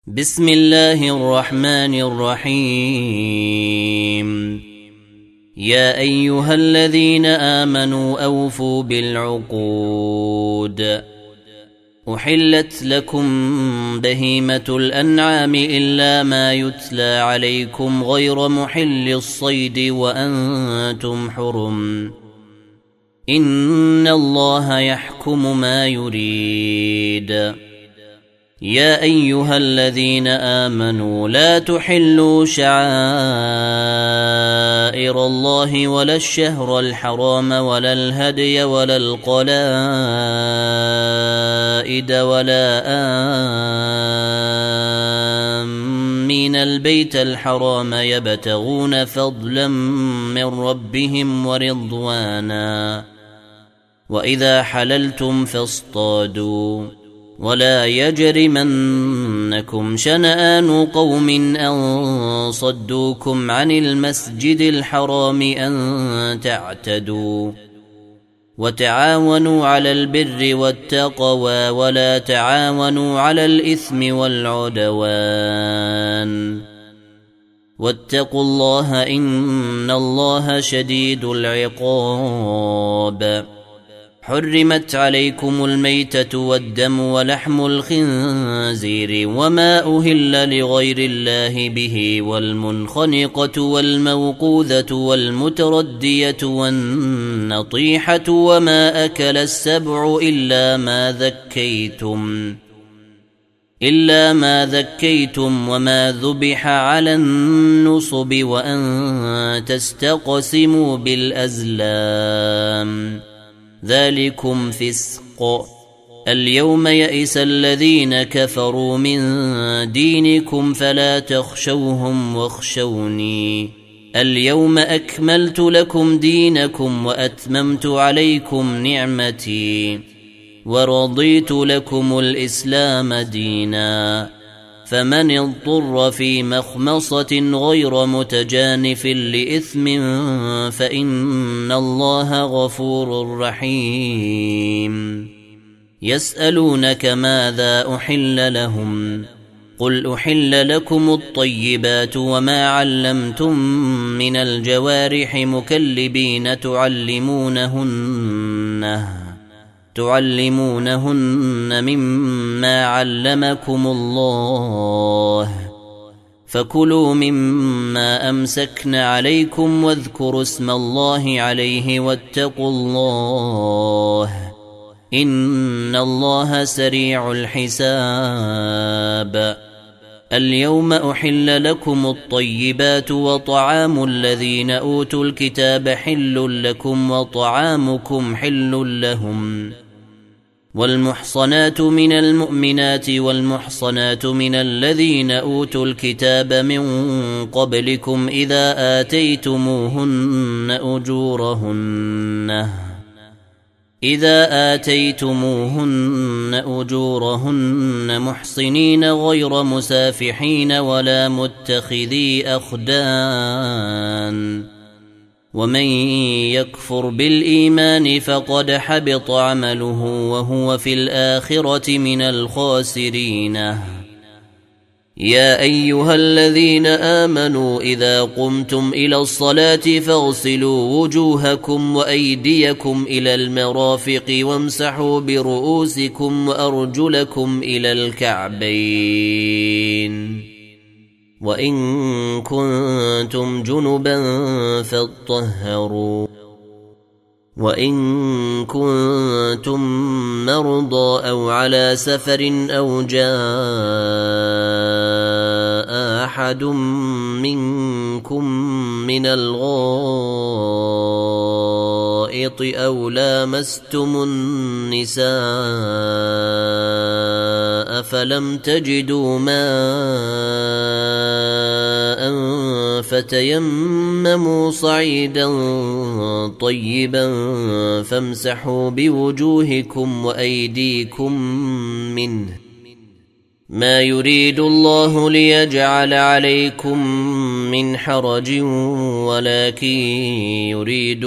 بسم الله الرحمن الرحيم. يا أيها الذين آمنوا أوفوا بالعقود. أحلت لكم بهيمة الأنعام إلا ما يتلى عليكم غير محل الصيد وأنتم حرم. إن الله يحكم ما يريد. يا أيها الذين آمنوا لا تحلوا شعائر الله ولا الشهر الحرام ولا الهدي ولا القلائد ولا آمين البيت الحرام يبتغون فضلا من ربهم ورضوانا. وإذا حللتم فاصطادوا ولا يجرمنكم شنآن قوم أن صدوكم عن المسجد الحرام أن تعتدوا. وتعاونوا على البر والتقوى ولا تعاونوا على الإثم والعدوان. واتقوا الله إن الله شديد العقاب. حرمت عليكم الميتة والدم ولحم الخنزير وما أهل لغير الله به والمنخنقة والموقوذة والمتردية والنطيحة وما أكل السبع إلا ما ذكيتم وما ذبح على النصب وأن تستقسموا بالأزلام ذلكم فسق. اليوم يئس الذين كفروا من دينكم فلا تخشوهم واخشوني. اليوم أكملت لكم دينكم وأتممت عليكم نعمتي ورضيت لكم الإسلام دينا. فمن اضطر في مخمصة غير متجانف لإثم فإن الله غفور رحيم. يسألونك ماذا أحل لهم قل أحل لكم الطيبات وما علمتم من الجوارح مكلبين تعلمونهن مما علمكم الله فكلوا مما أمسكن عليكم واذكروا اسم الله عليه واتقوا الله إن الله سريع الحساب. اليوم أحل لكم الطيبات وطعام الذين أوتوا الكتاب حل لكم وطعامكم حل لهم. والمحصنات من المؤمنات والمحصنات من الذين أوتوا الكتاب من قبلكم إذا آتيتموهن أجورهن محصنين غير مسافحين ولا متخذي أخدان. ومن يكفر بالإيمان فقد حبط عمله وهو في الآخرة من الخاسرين. يا أيها الذين آمنوا إذا قمتم إلى الصلاة فاغسلوا وجوهكم وأيديكم إلى المرافق وامسحوا برؤوسكم وأرجلكم إلى الكعبين. وإن كنتم جنبا فاطهروا. وإن كنتم مرضى أو على سفر أو جاء أحد منكم من الغائط أو لامستم النساء فلم تجدوا ماء فتيمموا صعيدا طيبا فامسحوا بوجوهكم وأيديكم منه. ما يريد الله ليجعل عليكم من حرج ولكن يريد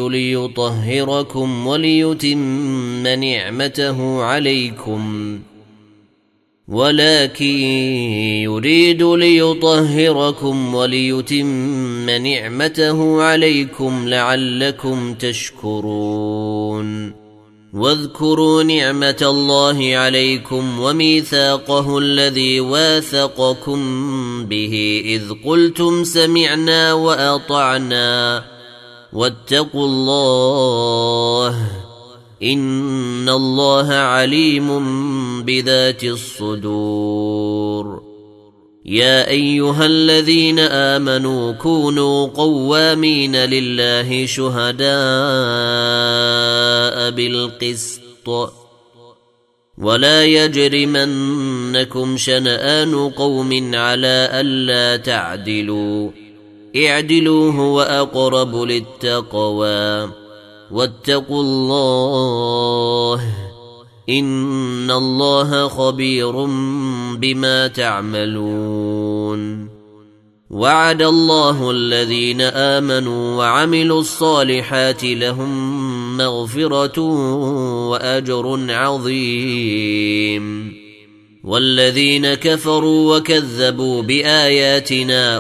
ليطهركم وليتم نعمته عليكم ولكن يريد ليطهركم وليتم نعمته عليكم لعلكم تشكرون. واذكروا نعمة الله عليكم وميثاقه الذي واثقكم به إذ قلتم سمعنا وأطعنا واتقوا الله إن الله عليم بذات الصدور. يا أيها الذين آمنوا كونوا قوامين لله شهداء بالقسط ولا يجرمنكم شنآن قوم على ألا تعدلوا اعدلوا هو أقرب للتقوى واتقوا الله إن الله خبير بما تعملون. وعد الله الذين آمنوا وعملوا الصالحات لهم مغفرة وأجر عظيم. والذين كفروا وكذبوا بآياتنا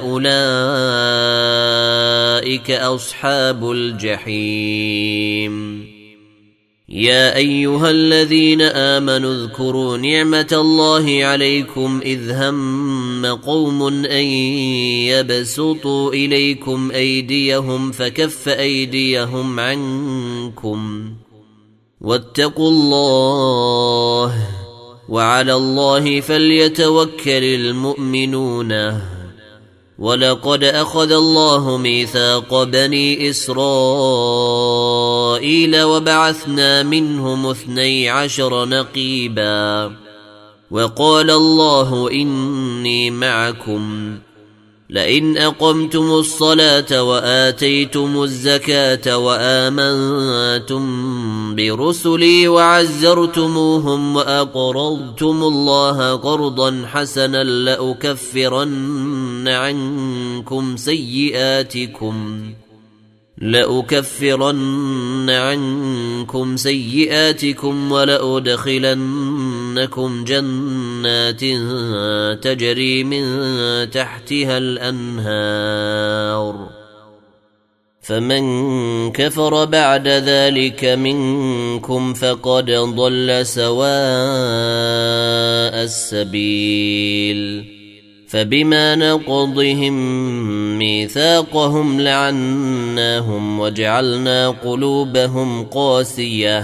أولئك أصحاب الجحيم. يا أيها الذين آمنوا اذكروا نعمة الله عليكم إذ هم قوم أن يبسطوا إليكم أيديهم فكف أيديهم عنكم واتقوا الله وعلى الله فليتوكل المؤمنون. ولقد أخذ الله ميثاق بني إسرائيل وبعثنا منهم 12 نقيبا وقال الله إني معكم لئن أقمتم الصلاة وآتيتم الزكاة وآمنتم برسلي وعزرتموهم وأقرضتم الله قرضا حسنا لأكفرن عنكم سيئاتكم ولأدخلنكم جنات تجري من تحتها الأنهار فمن كفر بعد ذلك منكم فقد ضل سواء السبيل. فبما نقضهم ميثاقهم لعناهم وجعلنا قلوبهم قاسية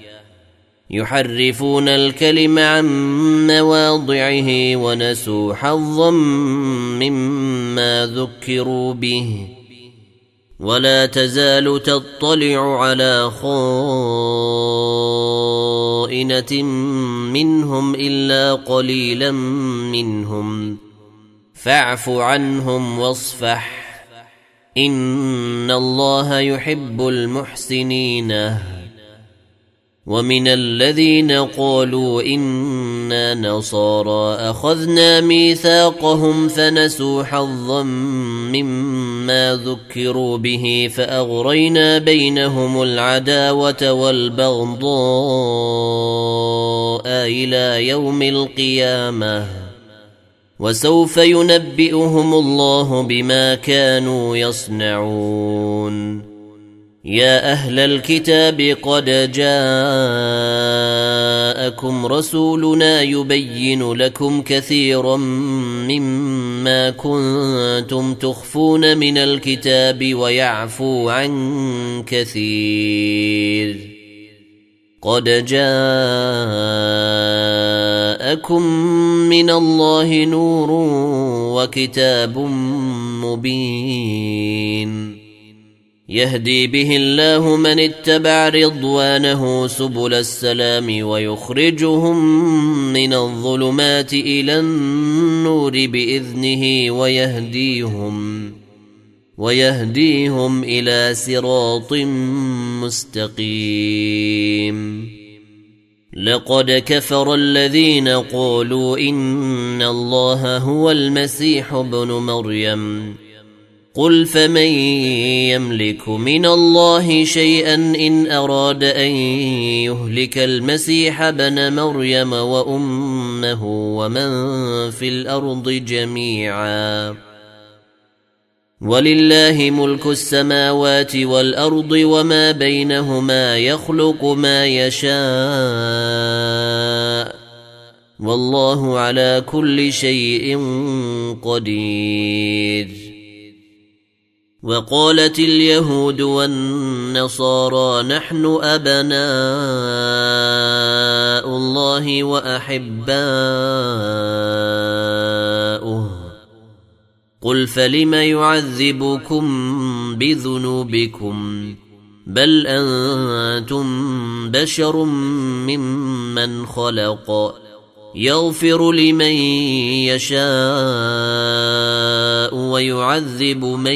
يحرفون الكلم عن مواضعه ونسوا حظا مما ذكروا به ولا تزال تطلع على خائنة منهم إلا قليلا منهم فاعف عنهم واصفح إن الله يحب المحسنين. ومن الذين قالوا إنا نصارى أخذنا ميثاقهم فنسوا حظا مما ذكروا به فأغرينا بينهم العداوة والبغضاء إلى يوم القيامة وسوف ينبئهم الله بما كانوا يصنعون. يا أهل الكتاب قد جاءكم رسولنا يبين لكم كثيرا مما كنتم تخفون من الكتاب ويعفو عن كثير. قد جاءكم من الله نور وكتاب مبين يهدي به الله من اتبع رضوانه سبل السلام ويخرجهم من الظلمات إلى النور بإذنه ويهديهم إلى صراط مستقيم. لقد كفر الذين قالوا إن الله هو المسيح ابن مريم قل فمن يملك من الله شيئا إن أراد أن يهلك المسيح ابن مريم وأمه ومن في الأرض جميعا ولله ملك السماوات والأرض وما بينهما يخلق ما يشاء والله على كل شيء قدير. وقالت اليهود والنصارى نحن أبناء الله وأحباؤه قل فلم يعذبكم بذنوبكم بل أنتم بشر ممن خلق يغفر لمن يشاء ويعذب من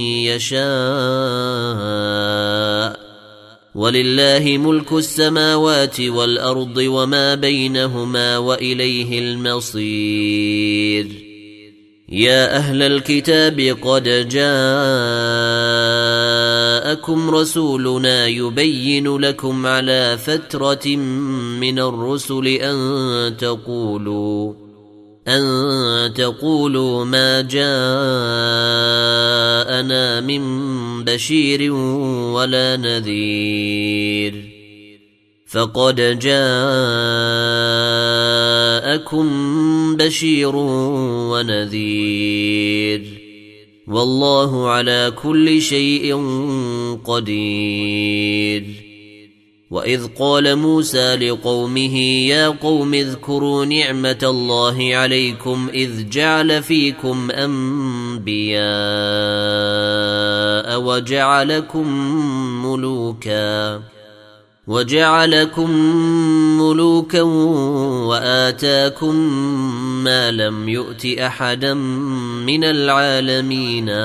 يشاء ولله ملك السماوات والأرض وما بينهما وإليه المصير. يا أهل الكتاب قد جاءكم رسولنا يبين لكم على فترة من الرسل أن تقولوا ما جاءنا من بشير ولا نذير فقد جاءكم بشير ونذير والله على كل شيء قدير. وإذ قال موسى لقومه يا قوم اذكروا نعمة الله عليكم إذ جعل فيكم أنبياء وجعلكم ملوكا وآتاكم ما لم يؤت أحدا من العالمين.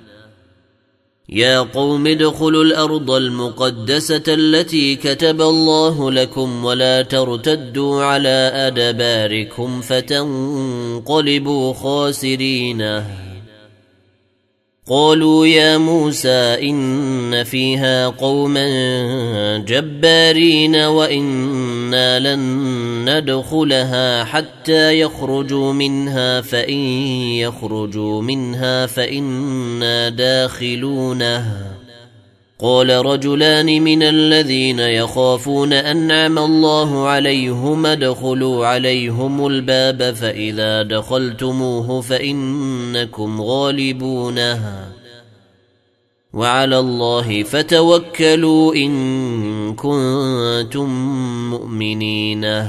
يا قوم ادخلوا الأرض المقدسة التي كتب الله لكم ولا ترتدوا على أدباركم فتنقلبوا خاسرين. قالوا يا موسى إن فيها قوما جبارين وإنا لن ندخلها حتى يخرجوا منها فإن يخرجوا منها فإنا داخلونها. قال رجلان من الذين يخافون أنعم الله عليهم ادخلوا عليهم الباب فإذا دخلتموه فإنكم غالبونها وعلى الله فتوكلوا إن كنتم مؤمنين.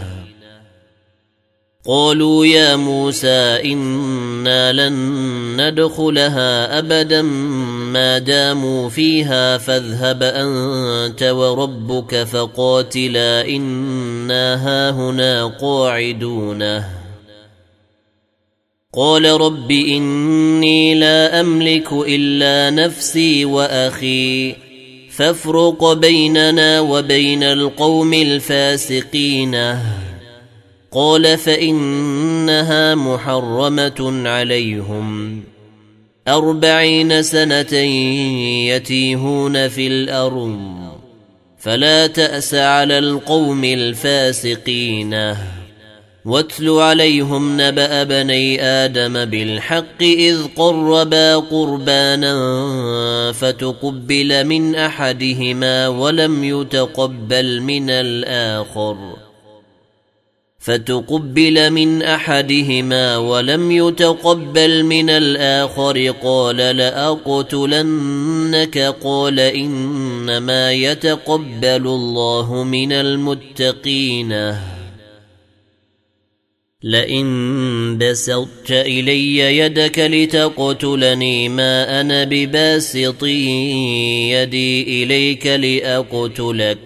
قالوا يا موسى إنا لن ندخلها أبدا ما داموا فيها فاذهب أنت وربك فقاتلا إنا هاهنا قاعدون. قال رب إني لا أملك إلا نفسي وأخي فافرق بيننا وبين القوم الفاسقين. قال فإنها محرمة عليهم 40 سنة يتيهون في الأرض فلا تأس على القوم الفاسقين. واتل عليهم نبأ بني آدم بالحق إذ قربا قربانا فتقبل من أحدهما ولم يتقبل من الآخر قال لأقتلنك. قال إنما يتقبل الله من المتقين. لئن بسطت إلي يدك لتقتلني ما أنا بباسط يدي إليك لأقتلك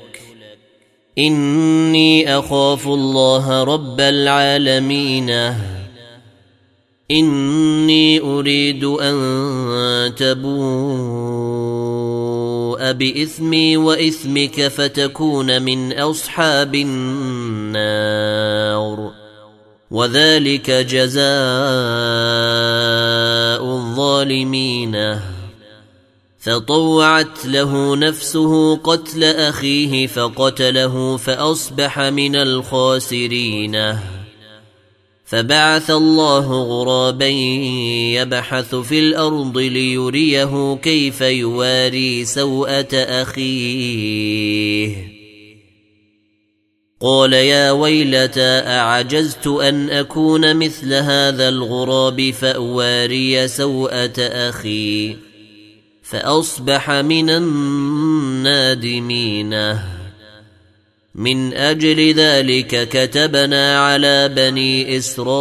إني أخاف الله رب العالمين. إني أريد أن تبوء بإثمي وإثمك فتكون من أصحاب النار وذلك جزاء الظالمين. فطوعت له نفسه قتل أخيه فقتله فأصبح من الخاسرين. فبعث الله غرابا يبحث في الأرض ليريه كيف يواري سوءة أخيه. قال يا ويلتى أعجزت أن أكون مثل هذا الغراب فأواري سوءة أخي، فأصبح من النادمين. من أجل ذلك كتبنا على بني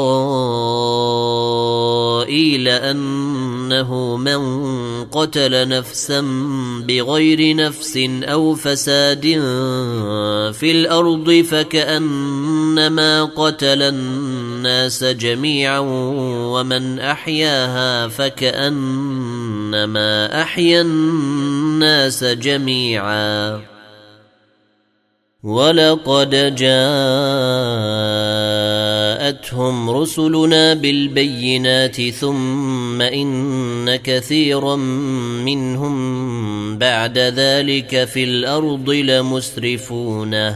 إسرائيل أنه من قتل نفسا بغير نفس أو فساد في الأرض فكأنما قتل الناس جميعا، ومن أحياها فكأنما أحيا الناس جميعا. ولقد جاءتهم رسلنا بالبينات ثم إن كثيرا منهم بعد ذلك في الأرض لمسرفون.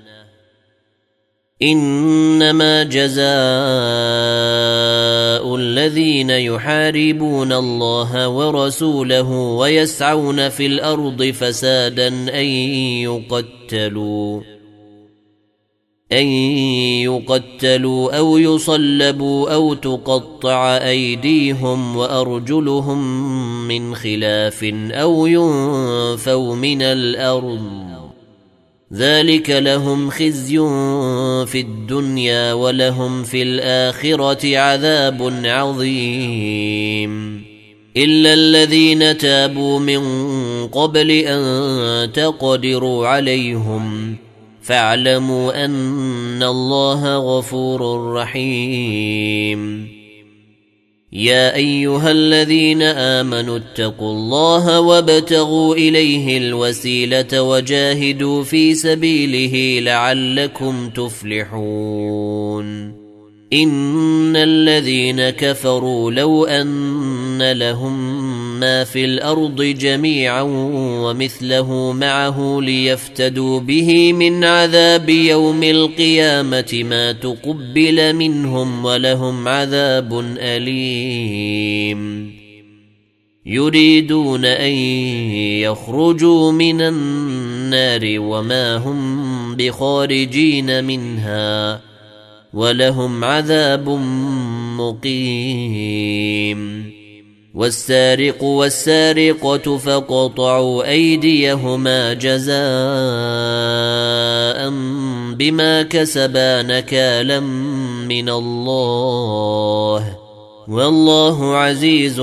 إنما جزاء الذين يحاربون الله ورسوله ويسعون في الأرض فسادا أن يقتلوا أو يصلبوا أو تقطع أيديهم وأرجلهم من خلاف أو ينفوا من الأرض. ذلك لهم خزي في الدنيا ولهم في الآخرة عذاب عظيم. إلا الذين تابوا من قبل أن تقدروا عليهم فاعلموا أن الله غفور رحيم. يا أيها الذين آمنوا اتقوا الله وابتغوا إليه الوسيلة وجاهدوا في سبيله لعلكم تفلحون. إن الذين كفروا لو أن لهم ما في الأرض جميعا ومثله معه ليفتدوا به من عذاب يوم القيامة ما تقبل منهم ولهم عذاب أليم. يريدون أن يخرجوا من النار وما هم بخارجين منها ولهم عذاب مقيم. والسارق والسارقة فاقطعوا أيديهما جزاء بما كسبا نكالا من الله والله عزيز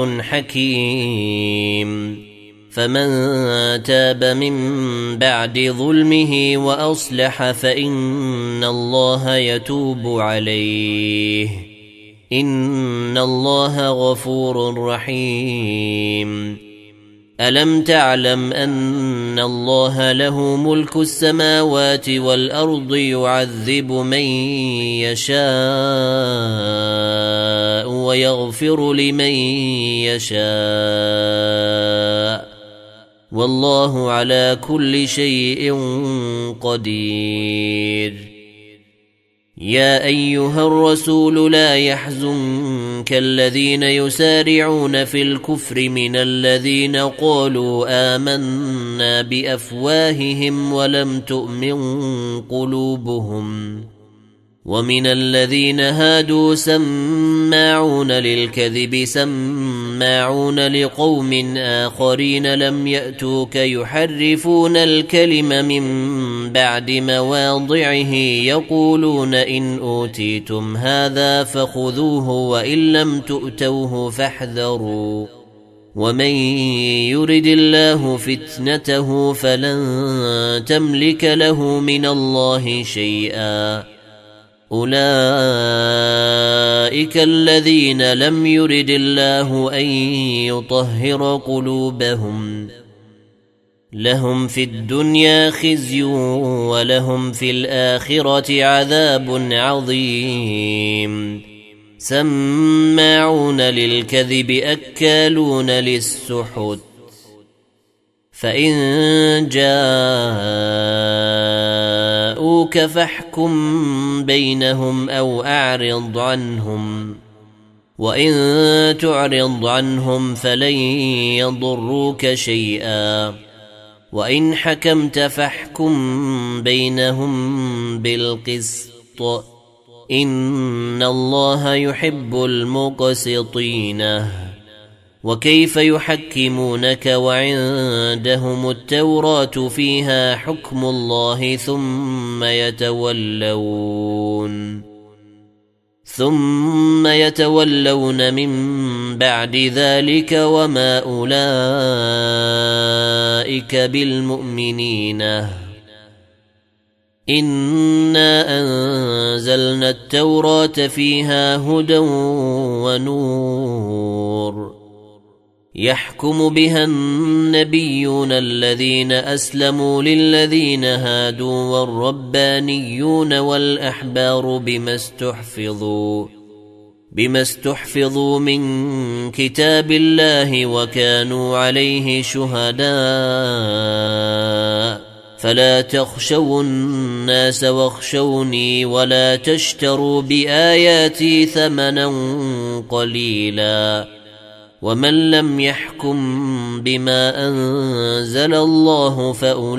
حكيم. فمن تاب من بعد ظلمه وأصلح فإن الله يتوب عليه إن الله غفور رحيم. ألم تعلم أن الله له ملك السماوات والأرض يعذب من يشاء ويغفر لمن يشاء والله على كل شيء قدير. يا أيها الرسول لا يحزنك الذين يسارعون في الكفر من الذين قالوا آمنا بأفواههم ولم تؤمن قلوبهم ومن الذين هادوا سماعون للكذب سماعون لقوم آخرين لم يأتوك يحرفون الكلم من بعد مواضعه يقولون إن أوتيتم هذا فخذوه وإن لم تؤتوه فاحذروا ومن يرد الله فتنته فلن تملك له من الله شيئا. أولئك الذين لم يرد الله أن يطهر قلوبهم لهم في الدنيا خزي ولهم في الآخرة عذاب عظيم. سماعون للكذب أكالون للسحت فإن جاءوك فاحكم بينهم أو أعرض عنهم، وإن تعرض عنهم فلن يضروك شيئا، وإن حكمت فاحكم بينهم بالقسط، إن الله يحب المقسطين. وكيف يحكمونك وعندهم التوراة فيها حكم الله ثم يتولون من بعد ذلك وما أولئك بالمؤمنين. إنا أنزلنا التوراة فيها هدى ونور يحكم بها النبيون الذين أسلموا للذين هادوا والربانيون والأحبار بما استحفظوا من كتاب الله وكانوا عليه شهداء، فلا تخشوا الناس واخشوني ولا تشتروا بآياتي ثمنا قليلا، ومن لم يحكم بما أنزل الله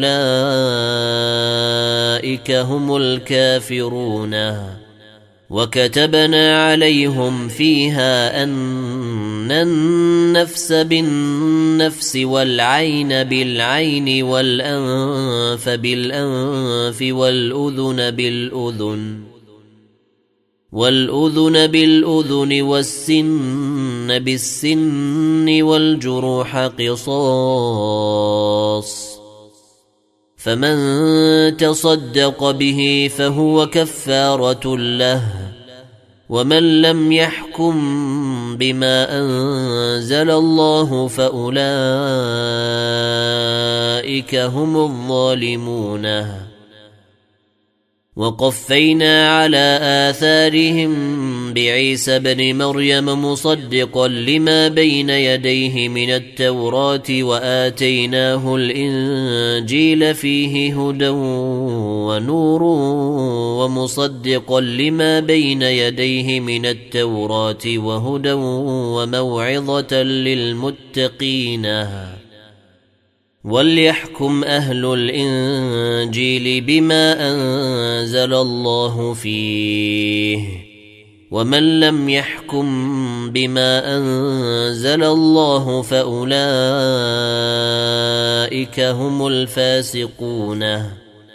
فأولئك هم الكافرون. وكتبنا عليهم فيها أن النفس بالنفس والعين بالعين والأنف بالأنف والأذن بالأذن والسن بالسن والجروح قصاص، فمن تصدق به فهو كفارة له، ومن لم يحكم بما أنزل الله فأولئك هم الظالمون. وقفينا على آثارهم بعيسى بن مريم مصدقا لما بين يديه من التوراة وآتيناه الإنجيل فيه هدى ونور ومصدقا لما بين يديه من التوراة وهدى وموعظة للمتقين. وليحكم أهل الإنجيل بما أنزل الله فيه، ومن لم يحكم بما أنزل الله فأولئك هم الفاسقون.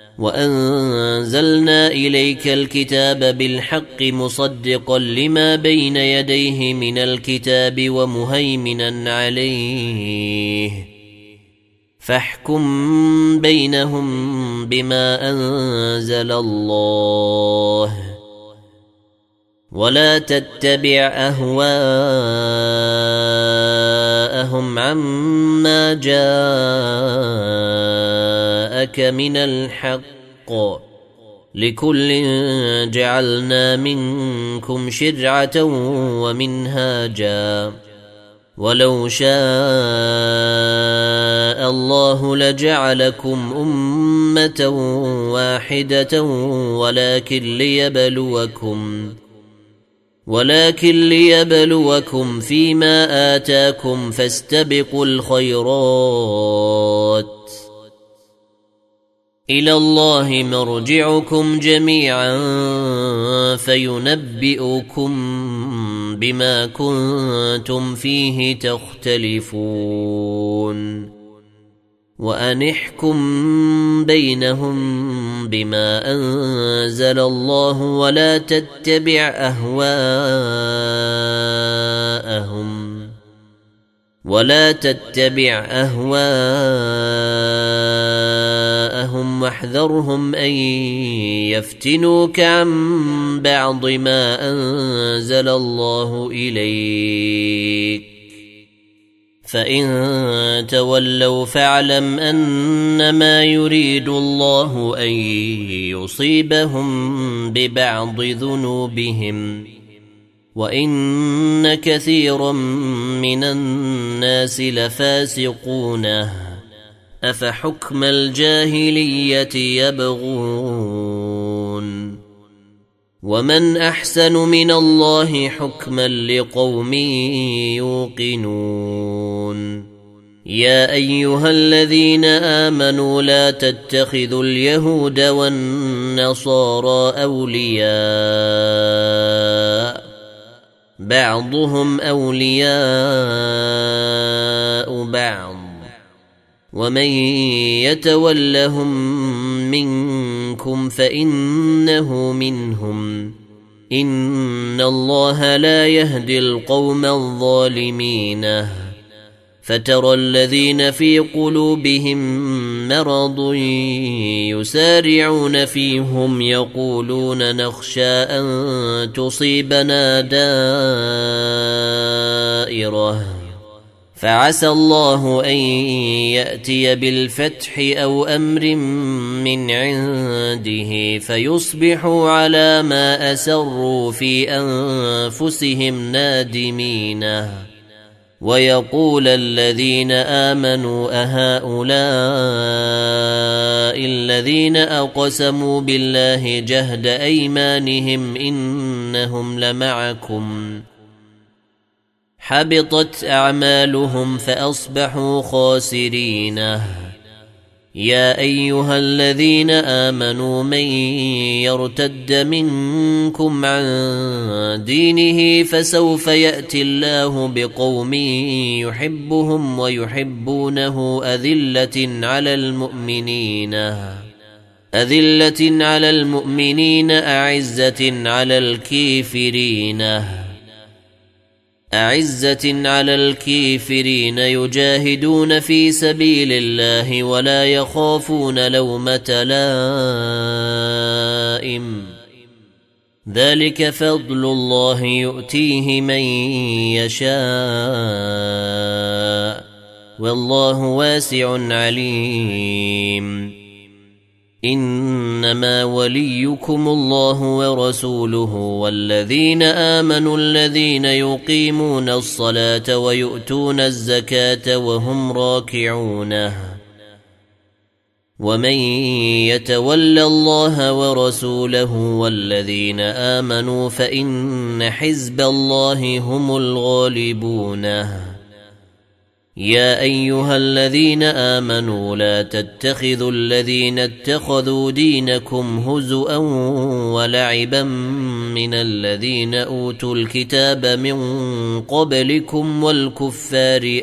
وأنزلنا إليك الكتاب بالحق مصدقا لما بين يديه من الكتاب ومهيمنا عليه، فاحكم بينهم بما أنزل الله، ولا تتبع أهواءهم عما جاءك من الحق، لكل جعلنا منكم شرعة ومنهاجا، ولو شاء الله لجعلكم أمة واحدة ولكن ليبلوكم فيما آتاكم، فاستبقوا الخيرات، إلى الله مرجعكم جميعا فينبئكم بما كنتم فيه تختلفون. وأن احكم بينهم بما أنزل الله ولا تتبع أهواءهم واحذرهم أن يفتنوك عن بعض ما أنزل الله إليك، فإن تولوا فاعلم أنما يريد الله أن يصيبهم ببعض ذنوبهم، وإن كثيرا من الناس لفاسقون. أفحكم الجاهلية يبغون ومن أحسن من الله حكما لقوم يوقنون يا أيها الذين آمنوا لا تتخذوا اليهود والنصارى أولياء بعضهم أولياء بعض ومن يتولهم منكم فإنه منهم إن الله لا يهدي القوم الظالمين فترى الذين في قلوبهم مرض يسارعون فيهم يقولون نخشى أن تصيبنا دائرة فعسى الله أن يأتي بالفتح أو أمر من عنده فيصبحوا على ما أسروا في أنفسهم نادمين ويقول الذين آمنوا أهؤلاء الذين أقسموا بالله جهد أيمانهم إنهم لمعكم حبطت أعمالهم فأصبحوا خاسرين يا أيها الذين آمنوا من يرتد منكم عن دينه فسوف يأتي الله بقوم يحبهم ويحبونه أذلة على المؤمنين أعزة على الكافرين يجاهدون في سبيل الله ولا يخافون لومة لائم ذلك فضل الله يؤتيه من يشاء والله واسع عليم إنما وليكم الله ورسوله والذين آمنوا الذين يقيمون الصلاة ويؤتون الزكاة وهم راكعون ومن يتول الله ورسوله والذين آمنوا فإن حزب الله هم الغالبون يا أيها الذين آمنوا لا تتخذوا الذين اتخذوا دينكم هزؤا ولعبا من الذين أوتوا الكتاب من قبلكم والكفار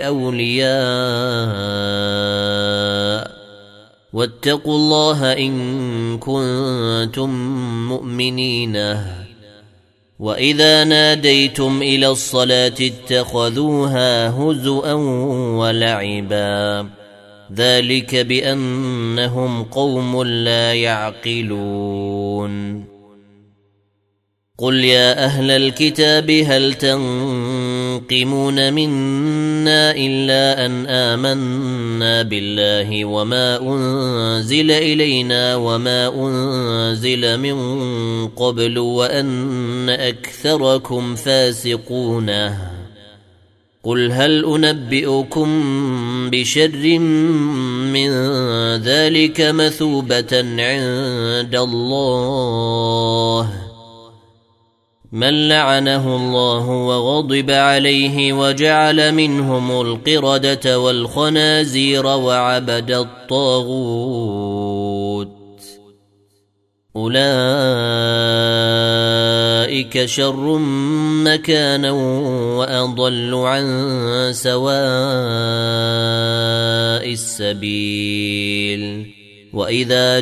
أولياء واتقوا الله إن كنتم مؤمنين وإذا ناديتم إلى الصلاة اتخذوها هزؤا ولعبا ذلك بأنهم قوم لا يعقلون قل يا أهل الكتاب هل تنقمون منا إلا أن آمنا بالله وما أنزل إلينا وما أنزل من قبل وأن أكثركم فاسقون قل هل أنبئكم بشر من ذلك مثوبة عند الله من لعنه الله وغضب عليه وجعل منهم القردة والخنازير وعبد الطاغوت أولئك شر مكانا وأضل عن سواء السبيل وإذا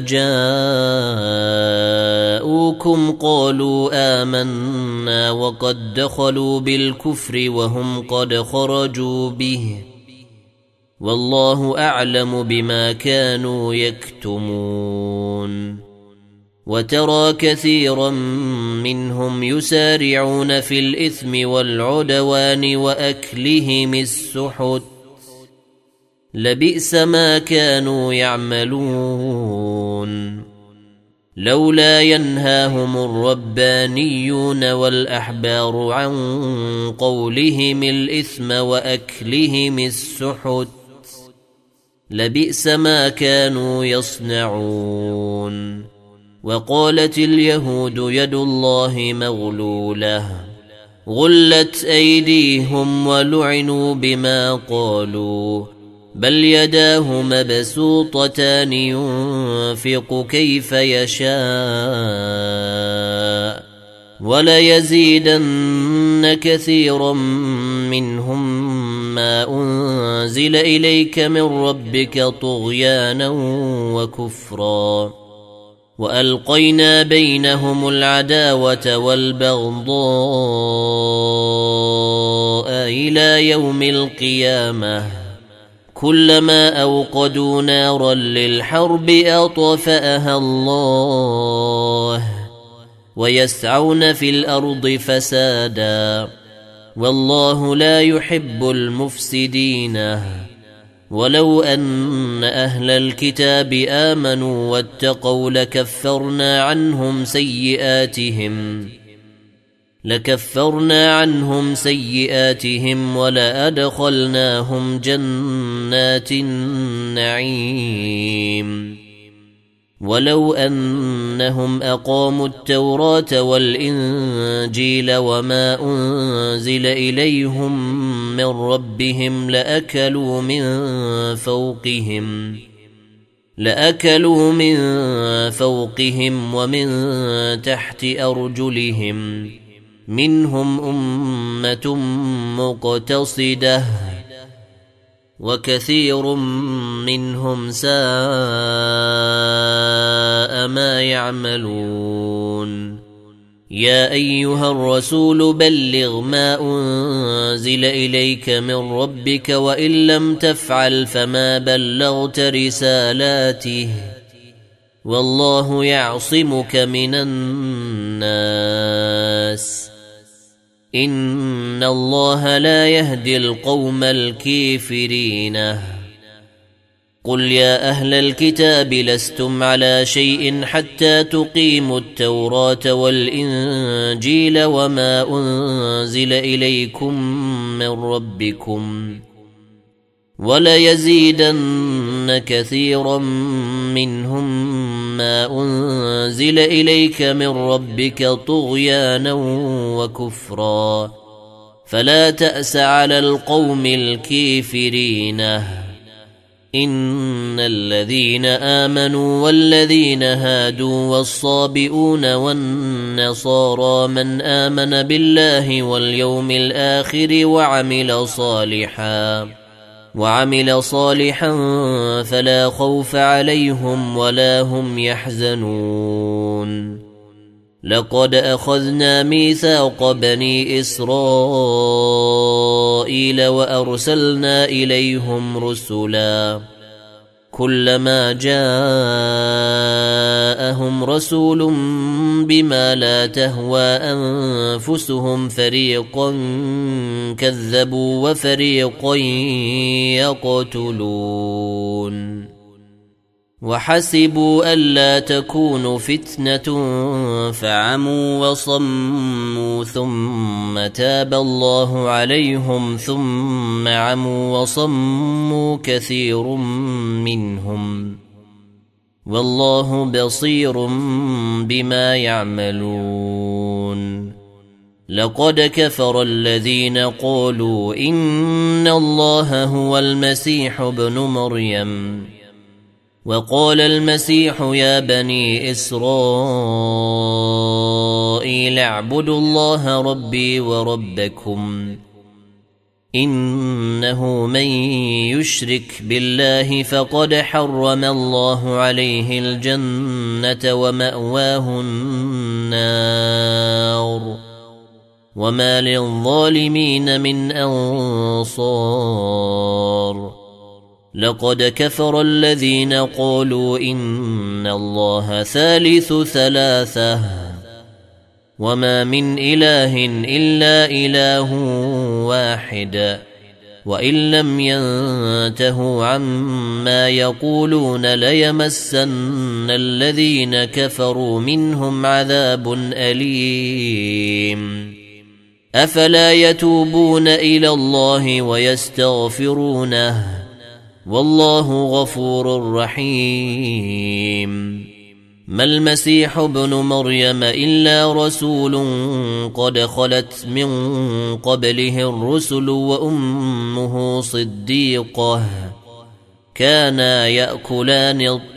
جاءوكم قالوا آمنا وقد دخلوا بالكفر وهم قد خرجوا به والله أعلم بما كانوا يكتمون وترى كثيرا منهم يسارعون في الإثم والعدوان وأكلهم السحت لبئس ما كانوا يعملون لولا ينهاهم الربانيون والأحبار عن قولهم الإثم وأكلهم السحت لبئس ما كانوا يصنعون. وقالت اليهود يد الله مغلولة غلت أيديهم ولعنوا بما قالوا بل يداه مبسوطتان ينفق كيف يشاء وليزيدن كثيرا منهم ما أنزل إليك من ربك طغيانا وكفرا وألقينا بينهم العداوة والبغضاء إلى يوم القيامة كلما أوقدوا نارا للحرب أطفأها الله ويسعون في الأرض فسادا والله لا يحب المفسدين. ولو أن أهل الكتاب آمنوا واتقوا لكفرنا عنهم سيئاتهم ولأدخلناهم جنات النعيم. ولو أنهم أقاموا التوراة والإنجيل وما أنزل إليهم من ربهم لأكلوا من فوقهم ومن تحت أرجلهم منهم أمة مقتصدة وكثير منهم ساء ما يعملون. يا أيها الرسول بلغ ما أنزل إليك من ربك وإن لم تفعل فما بلغت رسالاته والله يعصمك من الناس إن الله لا يهدي القوم الكافرين. قل يا أهل الكتاب لستم على شيء حتى تقيموا التوراة والإنجيل وما أنزل إليكم من ربكم وليزيدن كثيرا منهم ما أنزل إليك من ربك طغيانا وكفرا فلا تأس على القوم الكافرين. إن الذين آمنوا والذين هادوا والصابئون والنصارى من آمن بالله واليوم الآخر وعمل صالحا فلا خوف عليهم ولا هم يحزنون. لقد أخذنا ميثاق بني إسرائيل وأرسلنا إليهم رسلا كلما جاءهم رسول بما لا تهوى أنفسهم فريقا كذبوا وفريقا يقتلون وحسبوا ألا تكون فتنة فعموا وصموا ثم تاب الله عليهم ثم عموا وصموا كثير منهم والله بصير بما يعملون. لقد كفر الذين قالوا إن الله هو المسيح ابن مريم وقال المسيح يا بني إسرائيل اعبدوا الله ربي وربكم إنه من يشرك بالله فقد حرم الله عليه الجنة ومأواه النار وما للظالمين من أنصار. لقد كفر الذين قالوا إن الله ثالث ثلاثة وما من إله إلا إله واحد وإن لم ينتهوا عما يقولون ليمسن الذين كفروا منهم عذاب أليم. أفلا يتوبون إلى الله ويستغفرونه والله غفور رحيم. ما المسيح ابن مريم إلا رسول قد خلت من قبله الرسل وأمه صديقة كانا يأكلان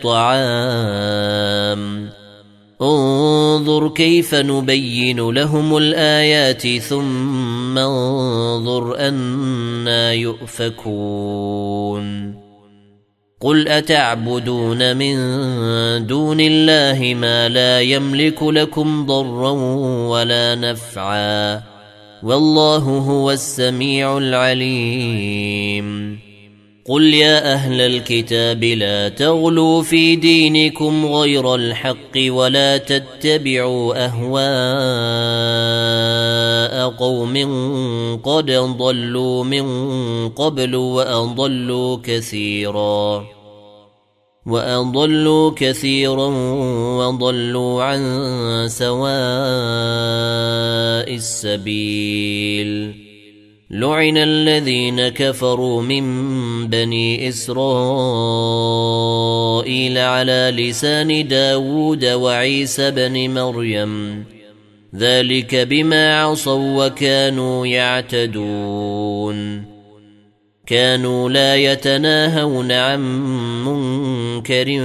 الطعام انظر كيف نبين لهم الآيات ثم انظر أنا يؤفكون. قل أتعبدون من دون الله ما لا يملك لكم ضرا ولا نفعا والله هو السميع العليم. قل يا أهل الكتاب لا تغلوا في دينكم غير الحق ولا تتبعوا أهواء قوم قد ضلوا من قبل وأضلوا كثيرا وضلوا عن سواء السبيل. لعن الذين كفروا من بني إسرائيل على لسان داود وعيسى بن مريم ذلك بما عصوا وكانوا يعتدون. كانوا لا يتناهون عن منكر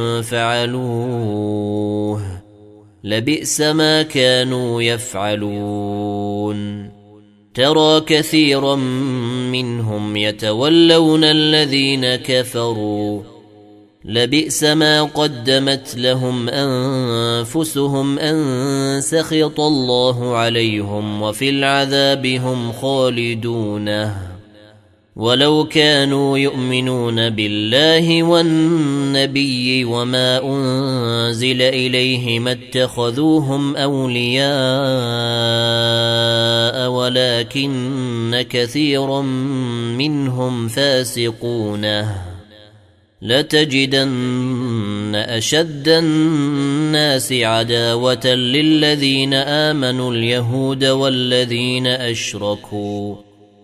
فعلوه لبئس ما كانوا يفعلون. ترى كثيرا منهم يتولون الذين كفروا لبئس ما قدمت لهم أنفسهم أن سخط الله عليهم وفي العذاب هم خالدون. ولو كانوا يؤمنون بالله والنبي وما أنزل إليه ما اتخذوهم أولياء ولكن كثيرا منهم فاسقون. لتجدن أشد الناس عداوة للذين آمنوا اليهود والذين أشركوا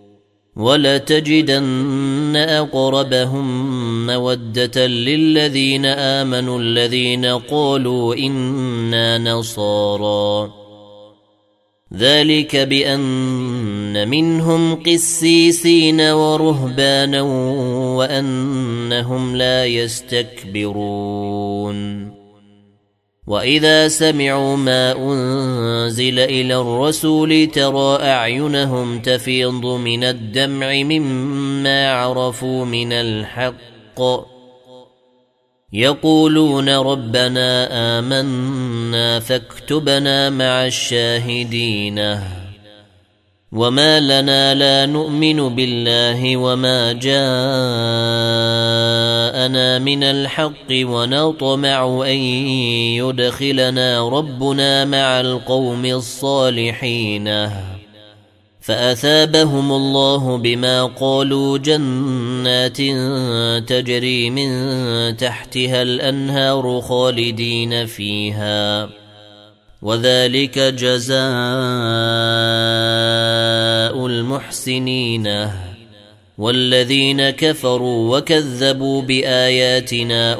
ولتجدن أقربهم مودة للذين آمنوا الذين قالوا إنا نصارى ذلك بأن منهم قسيسين ورهبانا وأنهم لا يستكبرون. وإذا سمعوا ما أنزل إلى الرسول ترى أعينهم تفيض من الدمع مما عرفوا من الحق يقولون ربنا آمنا فاكتبنا مع الشاهدين. وما لنا لا نؤمن بالله وما جاءنا من الحق ونطمع أن يدخلنا ربنا مع القوم الصالحين. فأثابهم الله بما قالوا جنات تجري من تحتها الأنهار خالدين فيها وذلك جزاء المحسنين. والذين كفروا وكذبوا بآياتنا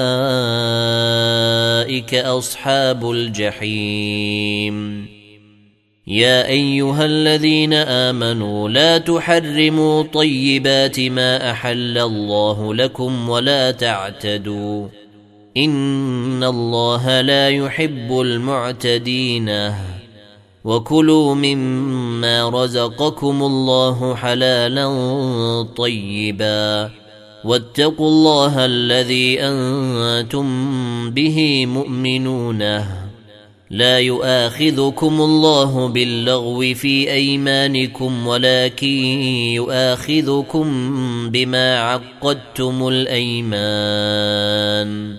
أولئك أصحاب الجحيم. يا أيها الذين آمنوا لا تحرموا طيبات ما أحل الله لكم ولا تعتدوا إن الله لا يحب المعتدين. وكلوا مما رزقكم الله حلالا طيبا واتقوا الله الذي أنتم به مؤمنون. لا يؤاخذكم الله باللغو في أيمانكم ولكن يؤاخذكم بما عقدتم الأيمان.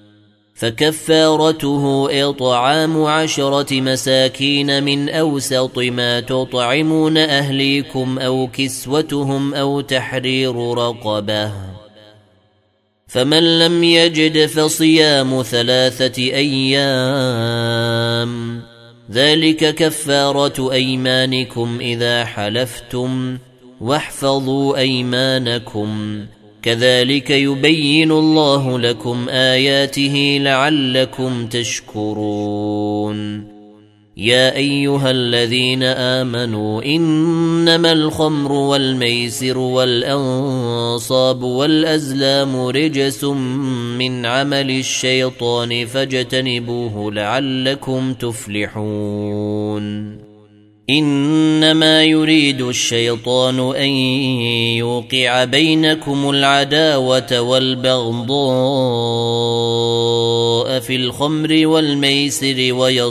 فكفارته إطعام 10 مساكين من أوسط ما تطعمون أهليكم أو كسوتهم أو تحرير رقبة. فمن لم يجد فصيام 3 أيام ذلك كفارة أيمانكم إذا حلفتم واحفظوا أيمانكم كذلك يبين الله لكم آياته لعلكم تشكرون يا أيها الذين آمنوا إنما الخمر والميسر والأنصاب والأزلام رجس من عمل الشيطان فاجتنبوه لعلكم تفلحون إنما يريد الشيطان أن يوقع بينكم العداوة والبغضاء في الخمر والميسر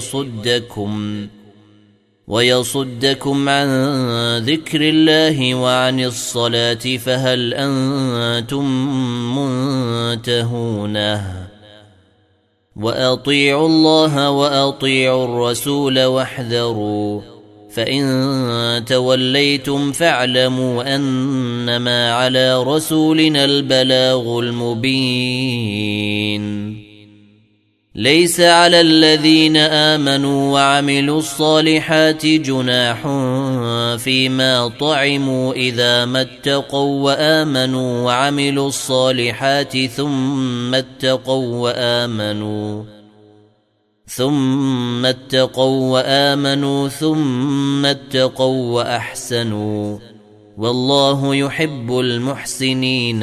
ويصدكم عن ذكر الله وعن الصلاة فهل أنتم منتهون وأطيعوا الله وأطيعوا الرسول واحذروا فإن توليتم فاعلموا أنما على رسولنا البلاغ المبين ليس على الذين آمنوا وعملوا الصالحات جناح فيما طعموا إذا ما اتقوا وآمنوا وعملوا الصالحات ثم اتقوا وآمنوا ثم اتقوا وأحسنوا والله يحب المحسنين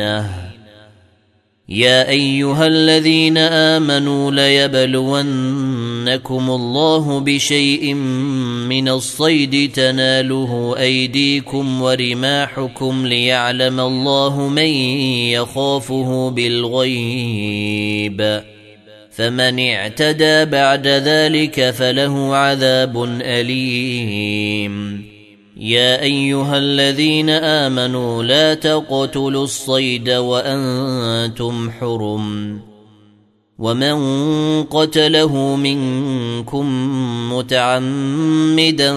يا أيها الذين آمنوا ليبلونكم الله بشيء من الصيد تناله أيديكم ورماحكم ليعلم الله من يخافه بالغيب فمن اعتدى بعد ذلك فله عذاب أليم يا أيها الذين آمنوا لا تقتلوا الصيد وأنتم حرم ومن قتله منكم متعمدا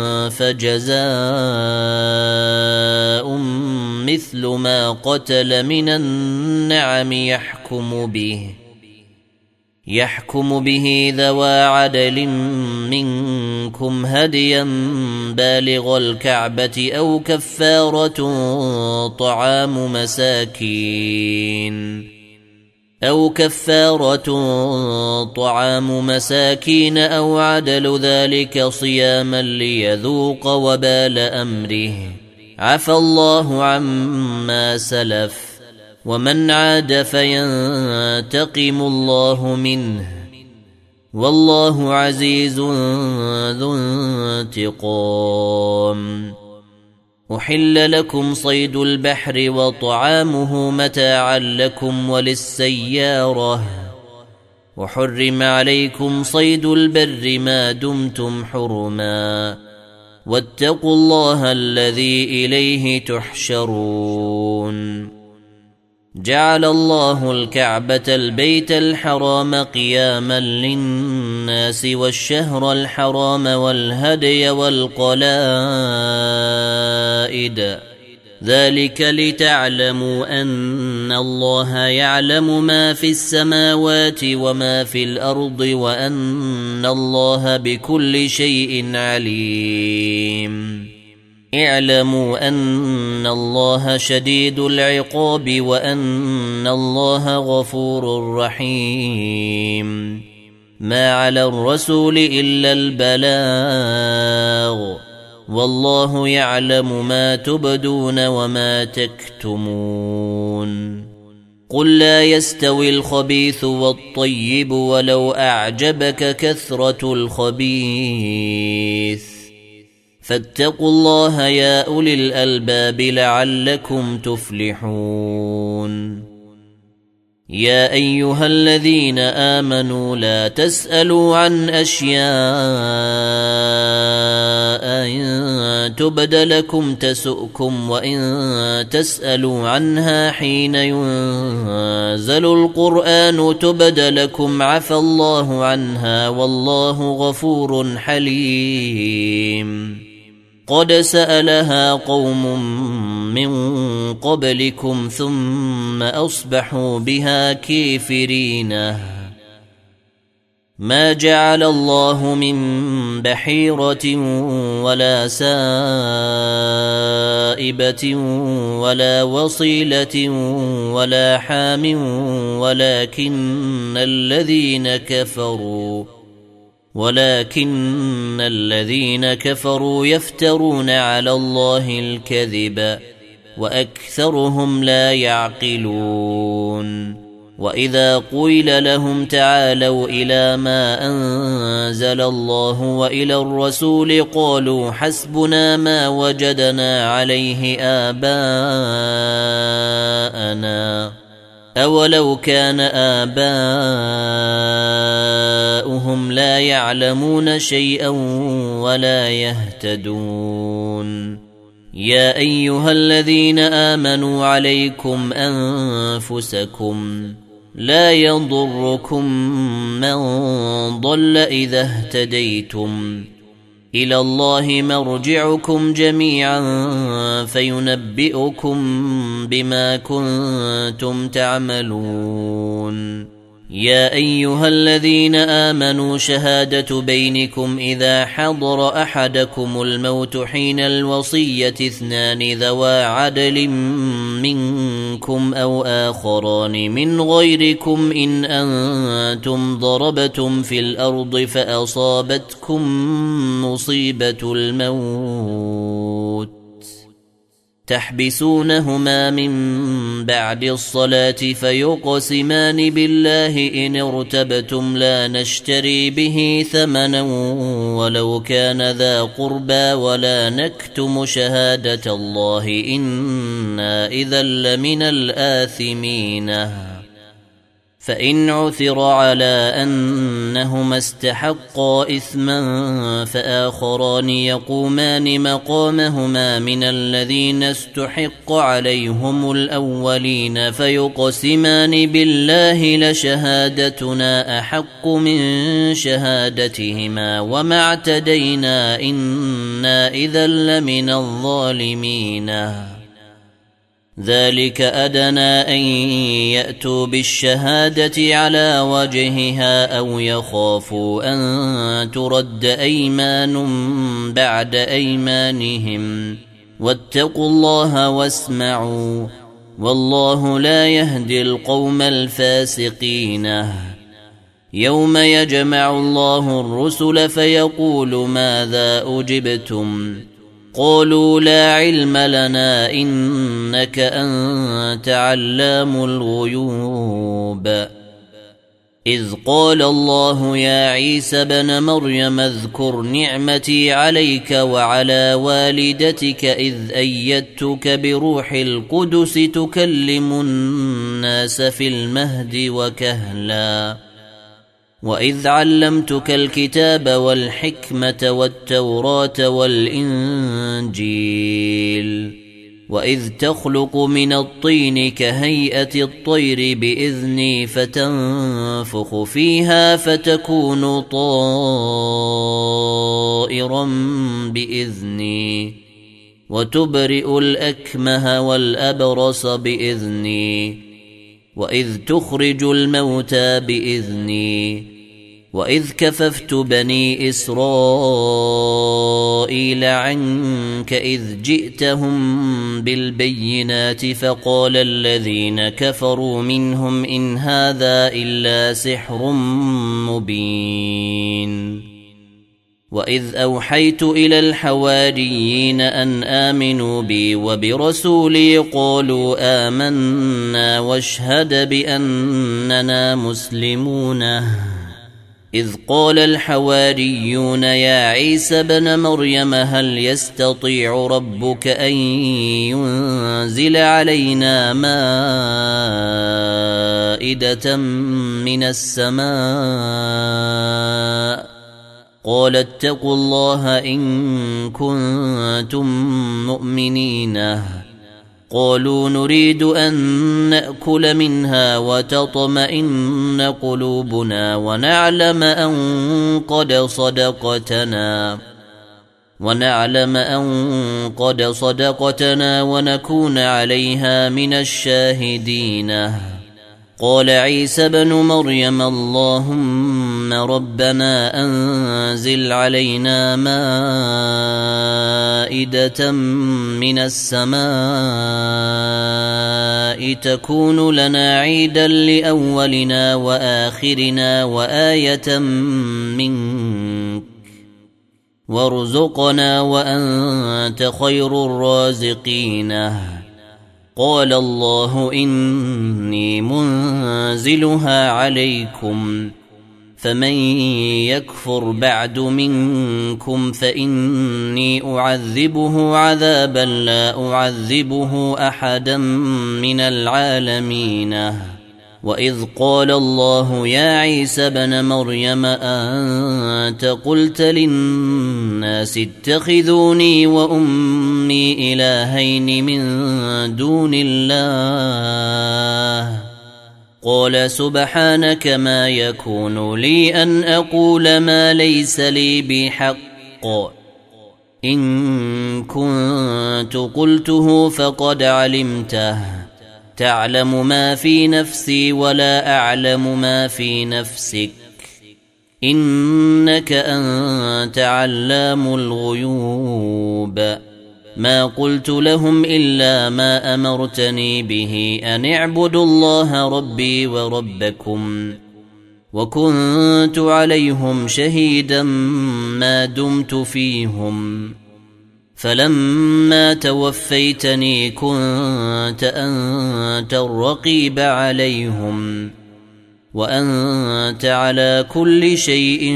فجزاء مثل ما قتل من النعم يحكم به ذوى عدل منكم هديا بالغ الكعبة أو كفارة طعام مساكين أو عدل ذلك صياما ليذوق وبال أمره عفى الله عما سلف ومن عاد فينتقم الله منه والله عزيز ذو انتقام أحل لكم صيد البحر وطعامه متاعا لكم وللسيارة وحرم عليكم صيد البر ما دمتم حرما واتقوا الله الذي إليه تحشرون جعل الله الكعبة البيت الحرام قياما للناس والشهر الحرام والهدي والقلائد ذلك لتعلموا أن الله يعلم ما في السماوات وما في الأرض وأن الله بكل شيء عليم اعلموا أن الله شديد العقاب وأن الله غفور رحيم ما على الرسول إلا البلاغ والله يعلم ما تبدون وما تكتمون قل لا يستوي الخبيث والطيب ولو أعجبك كثرة الخبيث فاتقوا الله يا أولي الألباب لعلكم تفلحون يا أيها الذين آمنوا لا تسألوا عن أشياء إن تبد لكم تسؤكم وإن تسألوا عنها حين ينزل القرآن تبد لكم عفى الله عنها والله غفور حليم قد سألها قوم من قبلكم ثم أصبحوا بها كافرين ما جعل الله من بحيرة ولا سائبة ولا وصيلة ولا حام ولكن الذين كفروا يفترون على الله الكذب وأكثرهم لا يعقلون. وإذا قيل لهم تعالوا إلى ما أنزل الله وإلى الرسول قالوا حسبنا ما وجدنا عليه آباءنا أولو كان آباؤهم لا يعلمون شيئا ولا يهتدون. يا أيها الذين آمنوا عليكم أنفسكم لا يضركم من ضل إذا اهتديتم إلى الله مرجعكم جميعا فينبئكم بما كنتم تعملون. يا أيها الذين آمنوا شهادة بينكم إذا حضر أحدكم الموت حين الوصية 2 ذوى عدل منكم أو آخران من غيركم إن أنتم ضربتم في الأرض فأصابتكم مصيبة الموت تحبسونهما من بعد الصلاة فيقسمان بالله إن ارتبتم لا نشتري به ثمنا ولو كان ذا قربى ولا نكتم شهادة الله إنا إذا لمن الآثمين. فإن عثر على أنهما استحقا إثما فآخران يقومان مقامهما من الذين استحق عليهم الأولين فيقسمان بالله لشهادتنا أحق من شهادتهما وما اعتدينا إنا إذا لمن الظالمين. ذلك أدنى أن يأتوا بالشهادة على وجهها أو يخافوا أن ترد أيمان بعد أيمانهم واتقوا الله واسمعوا والله لا يهدي القوم الفاسقين. يوم يجمع الله الرسل فيقول ماذا أجبتم قالوا لا علم لنا إنك أنت علام الغيوب. إذ قال الله يا عيسى بن مريم اذكر نعمتي عليك وعلى والدتك إذ أيدتك بروح القدس تكلم الناس في المهد وكهلا وإذ علمتك الكتاب والحكمة والتوراة والإنجيل وإذ تخلق من الطين كهيئة الطير بإذني فتنفخ فيها فتكون طائرا بإذني وتبرئ الأكمه والأبرص بإذني وإذ تخرج الموتى بإذني وإذ كففت بني إسرائيل عنك إذ جئتهم بالبينات فقال الذين كفروا منهم إن هذا إلا سحر مبين. وإذ أوحيت إلى الحواريين أن آمنوا بي وبرسولي قالوا آمنا واشهد بأننا مسلمون. إذ قال الحواريون يا عيسى بن مريم هل يستطيع ربك أن ينزل علينا مائدة من السماء قال اتقوا الله إن كنتم مؤمنين. قالوا نريد أن نأكل منها وتطمئن قلوبنا ونعلم أن قد صدقتنا ونكون عليها من الشاهدين. قال عيسى بن مريم اللهم ربنا أنزل علينا مائدة من السماء تكون لنا عيدا لأولنا وآخرنا وآية منك وارزقنا وأنت خير الرازقين. قال الله إني منزلها عليكم فمن يكفر بعد منكم فإني أعذبه عذابا لا أعذبه أحدا من العالمين. وإذ قال الله يا عيسى بن مريم أنت قلت للناس اتخذوني وأمي إلهين من دون الله قال سبحانك ما يكون لي أن أقول ما ليس لي بحق إن كنت قلته فقد علمته تعلم ما في نفسي ولا أعلم ما في نفسك إنك أنت علام الغيوب. ما قلت لهم إلا ما أمرتني به أن اعبدوا الله ربي وربكم وكنت عليهم شهيدا ما دمت فيهم فلما توفيتني كنت أنت الرقيب عليهم وأنت على كل شيء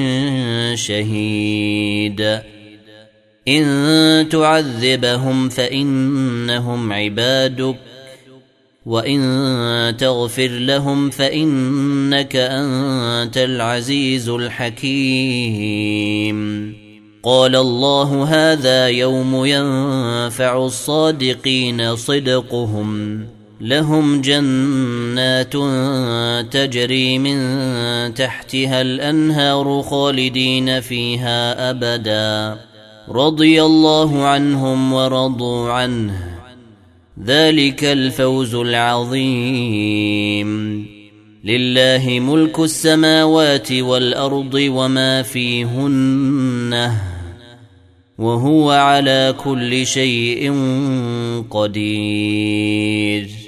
شهيد. إن تعذبهم فإنهم عبادك وإن تغفر لهم فإنك أنت العزيز الحكيم. قال الله هذا يوم ينفع الصادقين صدقهم لهم جنات تجري من تحتها الأنهار خالدين فيها أبدا رضي الله عنهم ورضوا عنه ذلك الفوز العظيم. لله ملك السماوات والأرض وما فيهن وهو على كل شيء قدير.